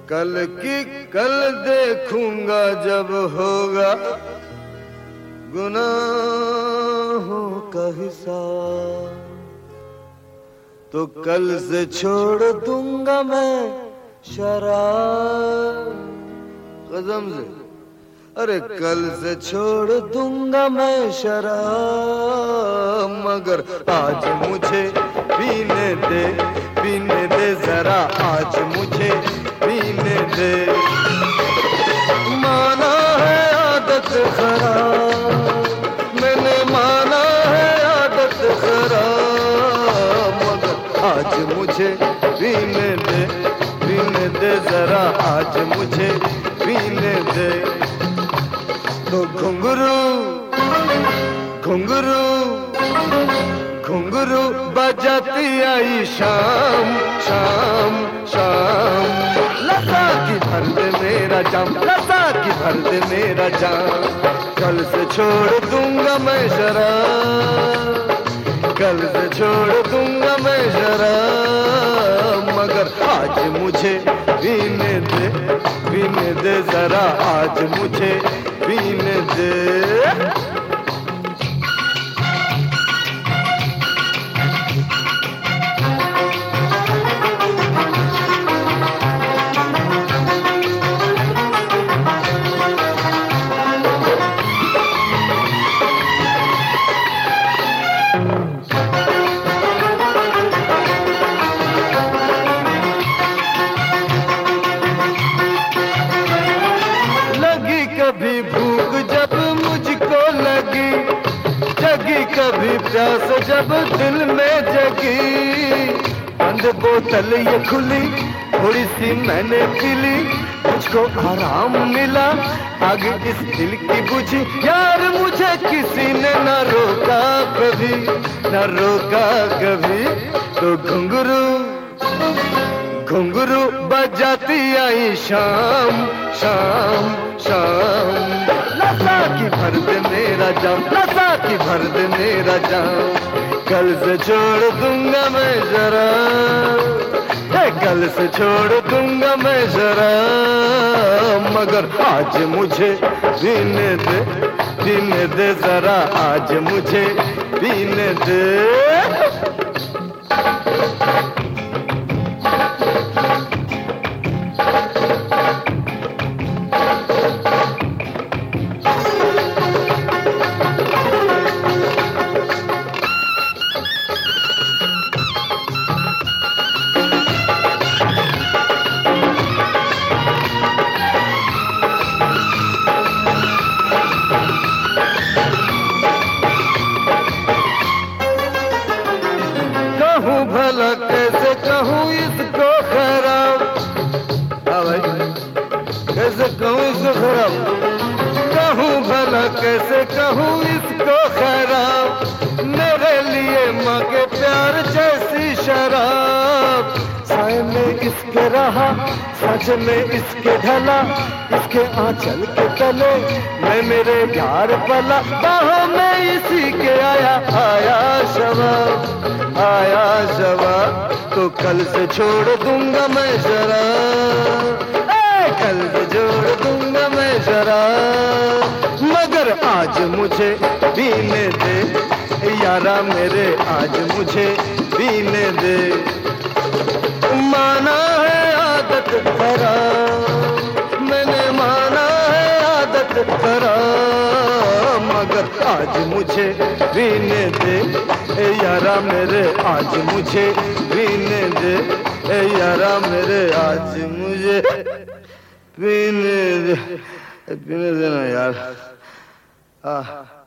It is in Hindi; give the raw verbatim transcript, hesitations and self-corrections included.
कल की कल देखूंगा जब होगा गुनाहों का हिसाब, तो कल से छोड़ दूंगा मैं शराब कसम से। अरे कल से छोड़ दूंगा मैं शराब, मगर आज मुझे पीने दे, पीने दे जरा आज मुझे पीने दे। माना है आदत खराब, मैंने माना है आदत खराब, मगर आज मुझे पीने दे, पीने दे जरा आज मुझे पीने दे। तो घुंघरू घुंघरू घुंघरू बजाती आई शाम शाम शाम, लता की भर दे मेरा जाम, लता की भर दे मेरा जाम। कल से छोड़ दूंगा मैं शराब, कल से छोड़ दूंगा मैं शराब, मगर आज मुझे पीने दे, पीने दे जरा आज मुझे पीने दे। कभी भूख जब मुझको लगी, जगी कभी प्यास जब दिल में जगी, बंद बोतल ये खुली थोड़ी सी मैंने पी ली, मुझको आराम मिला आग इस दिल की बुझी। यार मुझे किसी ने न रोका कभी, न रोका कभी। तो घुंघरू घुंघरू बजाती आई शाम शाम शाम, लता की भर दे मेरा जाम, लता की भर दे मेरा जाम। कल से छोड़ दूंगा मैं शराब, कल से छोड़ दूंगा मैं शराब, मगर आज मुझे पीने दे, पीने दे जरा आज मुझे पीने दे। कहूँ भला कैसे कहूँ इसको खराब, हाँ भाई कैसे कहूँ इसको खराब, कहूँ भला कैसे कहूँ इसको खराब। मेरे लिए माँ के प्यार जैसी शराब, साए में इसके रहा सच में इसके ढला, इसके आंचल के तले मैं मेरे यार पला, बाहों में इसी के आया आया शबाब, आया शबाब। तो कल से छोड़ दूंगा मैं शराब, कल से छोड़ दूंगा मैं शराब, मगर आज मुझे पीने दे यारा मेरे आज मुझे पीने दे। माना है आदत खराब, मैंने माना है आदत खराब, मगर आज मुझे पीने दे यारा मेरे आज मुझे पीने दे, यारा मेरे आज मुझे पीने दे, पीने देना यार। आ